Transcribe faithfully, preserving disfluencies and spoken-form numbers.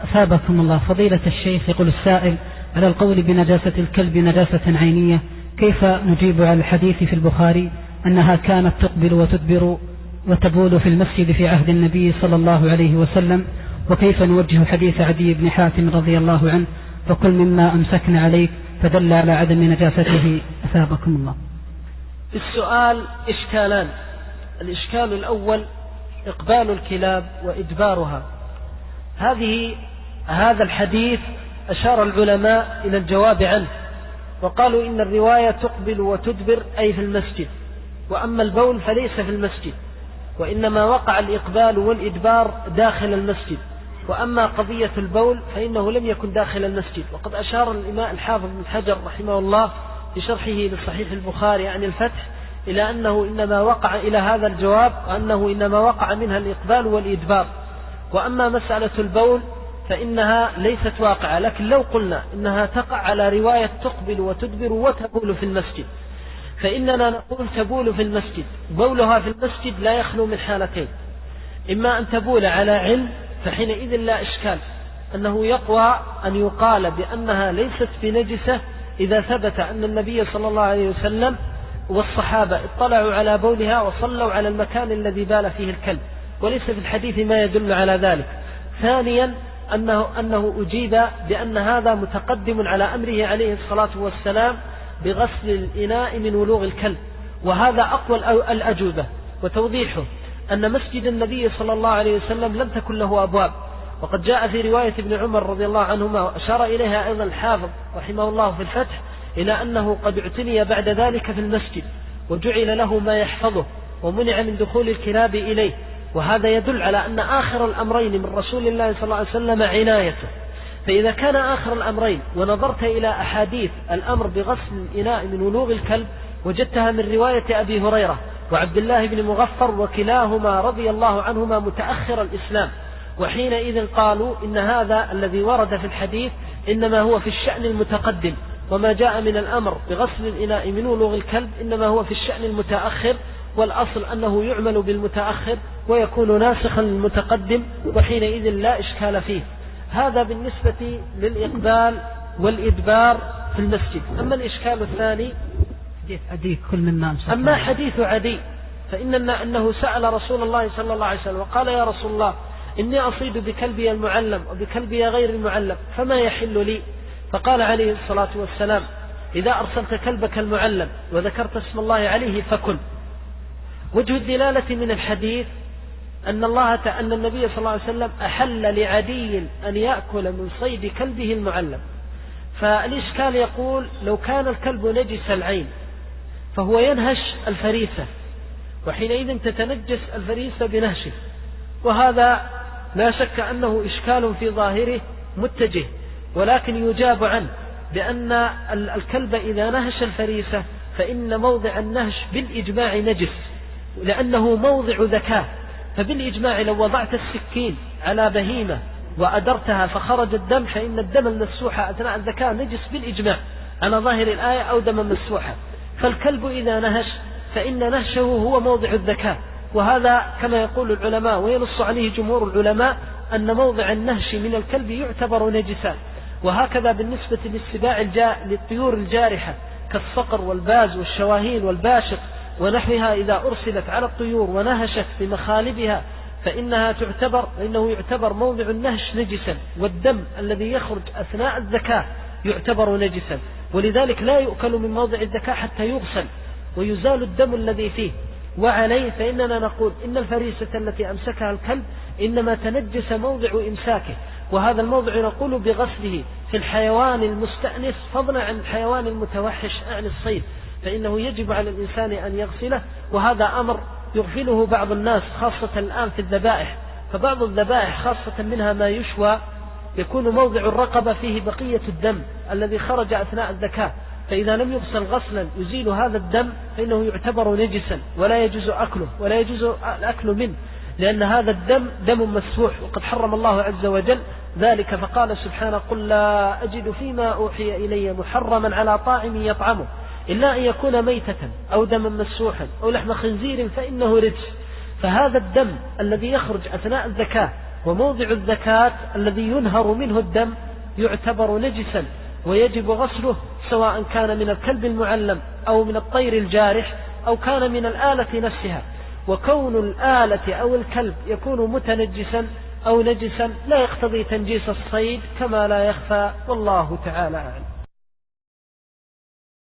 أثابكم الله فضيلة الشيخ، يقول السائل: على القول بنجاسة الكلب نجاسة عينية، كيف نجيب على الحديث في البخاري أنها كانت تقبل وتدبر وتبول في المسجد في عهد النبي صلى الله عليه وسلم؟ وكيف نوجه حديث عدي بن حاتم رضي الله عنه: فكل مما أمسكنا عليك، فدل على عدم نجاسته؟ أثابكم الله. السؤال إشكالان. الإشكال الأول إقبال الكلاب وإدبارها. هذه هذا الحديث أشار العلماء إلى الجواب عنه، وقالوا إن الرواية تقبل وتدبر أي في المسجد، وأما البول فليس في المسجد، وإنما وقع الإقبال والإدبار داخل المسجد، وأما قضية البول فإنه لم يكن داخل المسجد. وقد أشار الإمام الحافظ بن حجر رحمه الله في شرحه لصحيح البخاري عن الفتح إلى أنه إنما وقع إلى هذا الجواب، وأنه إنما وقع منها الإقبال والإدبار. وأما مسألة البول فإنها ليست واقعة، لكن لو قلنا إنها تقع على رواية تقبل وتدبر وتبول في المسجد، فإننا نقول تبول في المسجد. بولها في المسجد لا يخلو من حالتين: إما أن تبول على علم، فحينئذ لا إشكال أنه يقوى أن يقال بأنها ليست بنجسة إذا ثبت أن النبي صلى الله عليه وسلم والصحابة اطلعوا على بولها وصلوا على المكان الذي بال فيه الكلب، وليس في الحديث ما يدل على ذلك. ثانيا أنه, أنه أجيب بأن هذا متقدم على أمره عليه الصلاة والسلام بغسل الإناء من ولوغ الكلب، وهذا أقوى الأجوبة. وتوضيحه أن مسجد النبي صلى الله عليه وسلم لم تكن له أبواب، وقد جاء في رواية ابن عمر رضي الله عنهما، وأشار إليها أيضا الحافظ رحمه الله في الفتح، إلى أنه قد اعتني بعد ذلك في المسجد وجعل له ما يحفظه ومنع من دخول الكلاب إليه، وهذا يدل على أن آخر الأمرين من رسول الله صلى الله عليه وسلم عنايته. فإذا كان آخر الأمرين ونظرت إلى أحاديث الأمر بغسل الإناء من ولوغ الكلب وجدتها من رواية أبي هريرة وعبد الله بن مغفر، وكلاهما رضي الله عنهما متأخر الإسلام، وحينئذ قالوا إن هذا الذي ورد في الحديث إنما هو في الشأن المتقدم، وما جاء من الأمر بغسل الإناء من ولوغ الكلب إنما هو في الشأن المتأخر، والأصل أنه يعمل بالمتأخر ويكون ناسخا للمتقدم، وحينئذ لا إشكال فيه. هذا بالنسبة للإقبال والإدبار في المسجد. أما الإشكال الثاني أما حديث عدي فإننا أنه سأل رسول الله صلى الله عليه وسلم وقال: يا رسول الله، إني أصيد بكلبي المعلم وبكلبي غير المعلم، فما يحل لي؟ فقال عليه الصلاة والسلام: إذا أرسلت كلبك المعلم وذكرت اسم الله عليه فكل. وجه الدلالة من الحديث أن الله أن النبي صلى الله عليه وسلم أحل لعدي أن يأكل من صيد كلبه المعلم. فالإشكال يقول: لو كان الكلب نجس العين فهو ينهش الفريسة، وحينئذ تتنجس الفريسة بنهشه، وهذا لا شك أنه إشكال في ظاهره متجه، ولكن يجاب عنه بأن الكلب إذا نهش الفريسة فإن موضع النهش بالإجماع نجس، لأنه موضع ذكاء. فبالإجماع لو وضعت السكين على بهيمة وأدرتها فخرج الدم، فإن الدم المسوح أثناء الذكاء نجس بالإجماع على ظاهر الآية، أو دم مسوحا. فالكلب إذا نهش فإن نهشه هو موضع الذكاء، وهذا كما يقول العلماء وينص عليه جمهور العلماء أن موضع النهش من الكلب يعتبر نجسا. وهكذا بالنسبة للسباع الجا... للطيور الجارحة كالصقر والباز والشواهين والباشق ونحوها، إذا أرسلت على الطيور ونهشت بمخالبها فإنها تعتبر إنه يعتبر موضع النهش نجسا، والدم الذي يخرج أثناء الذكاء يعتبر نجسا، ولذلك لا يؤكل من موضع الذكاء حتى يغسل ويزال الدم الذي فيه. وعليه فإننا نقول إن الفريسة التي أمسكها الكلب إنما تنجس موضع إمساكه، وهذا الموضع نقول بغسله في الحيوان المستأنس، فضلا عن الحيوان المتوحش عن الصيد، فإنه يجب على الإنسان أن يغسله. وهذا أمر يغفله بعض الناس خاصة الآن في الذبائح، فبعض الذبائح خاصة منها ما يشوى يكون موضع الرقبة فيه بقية الدم الذي خرج أثناء الذكاء، فإذا لم يغسل غسلا يزيل هذا الدم فإنه يعتبر نجسا ولا يجوز أكله ولا يجوز الأكل منه، لأن هذا الدم دم مسفوح، وقد حرم الله عز وجل ذلك. فقال سبحانه: قل لا أجد فيما أوحي إلي محرما على طاعم يطعمه إلا أن يكون ميتة أو دما مسفوحا أو لحم خنزير فإنه رجس. فهذا الدم الذي يخرج أثناء الذكاء وموضع الزكاة الذي ينهر منه الدم يعتبر نجسا ويجب غسله، سواء كان من الكلب المعلم أو من الطير الجارح أو كان من الآلة نفسها. وكون الآلة أو الكلب يكون متنجسا أو نجسا لا يقتضي تنجيس الصيد كما لا يخفى، والله تعالى أعلم.